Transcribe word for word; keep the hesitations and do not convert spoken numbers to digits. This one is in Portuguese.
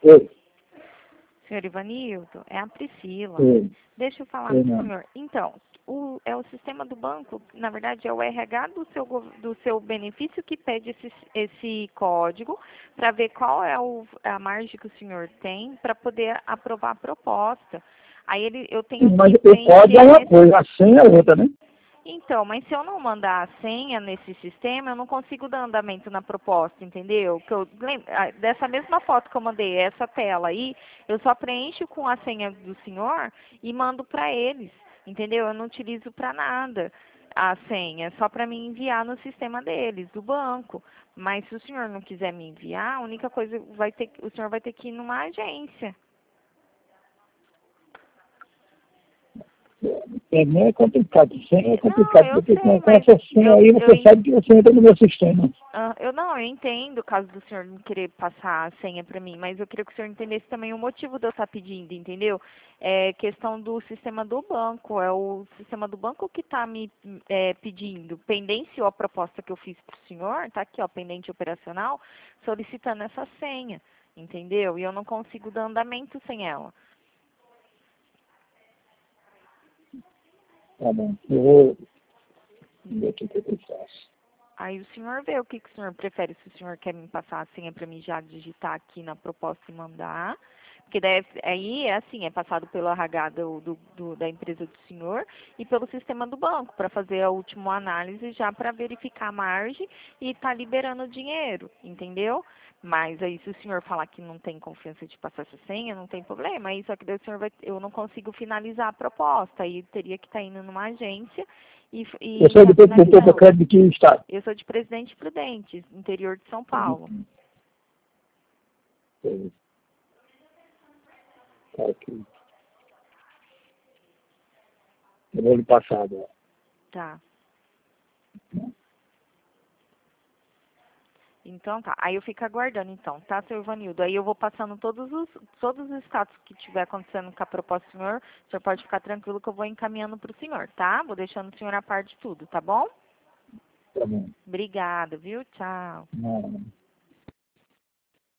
Oi. Senhor Ivanildo, é a Priscila. Oi. Deixa eu falar Oi, para o não. senhor. Então, o, é o sistema do banco, na verdade é o R H do seu, gov- do seu benefício que pede esse, esse código para ver qual é o, a margem que o senhor tem para poder aprovar a proposta. Aí ele, eu tenho Sim, mas que o código é preencher uma nesse. coisa, a senha é outra, né? Então, mas se eu não mandar a senha nesse sistema, eu não consigo dar andamento na proposta, entendeu? Que eu, lem- ah, dessa mesma foto que eu mandei, essa tela aí, eu só preencho com a senha do senhor e mando para eles, entendeu? Eu não utilizo para nada a senha, é só para me enviar no sistema deles, do banco. Mas se o senhor não quiser me enviar, a única coisa vai ter, o senhor vai ter que ir numa agência. É meio complicado, senha é Não, complicado, eu porque sei, com, com mas essa senha eu, aí eu você sabe que você entra no meu sistema. Ah, eu não, eu entendo o caso do senhor não querer passar a senha para mim, mas eu queria que o senhor entendesse também o motivo de eu estar pedindo, entendeu? É questão do sistema do banco, é o sistema do banco que está me é, pedindo, pendente a proposta que eu fiz para o senhor, está aqui, ó, pendente operacional, solicitando essa senha, entendeu? E eu não consigo dar andamento sem ela. Tá bom, eu vou ver o que que eu faço. Aí o senhor vê o que, que o senhor prefere, se o senhor quer me passar a senha para mim já digitar aqui na proposta e mandar. Porque daí, aí é assim, é passado pelo R H do, do, do- da empresa do senhor e pelo sistema do banco, para fazer a última análise já para verificar a margem e estar liberando o dinheiro, entendeu? Mas aí se o senhor falar que não tem confiança de passar essa senha, não tem problema. Aí só que daí o senhor vai, eu não consigo finalizar a proposta. Aí teria que estar indo numa agência e, e Eu sou estar do do Poupa finalizando. Crédito de que estado? Eu sou de Presidente Prudente, interior de São Paulo. Tá aqui. Eu vou lhe passar agora. Tá. Então tá. Aí eu fico aguardando então, tá, seu Ivanildo? Aí eu vou passando todos os, todos os status que tiver acontecendo com a proposta do senhor. O senhor pode ficar tranquilo que eu vou encaminhando para o senhor, tá? Vou deixando o senhor a par de tudo, tá bom? Tá bom. Obrigada, viu? Tchau. Não.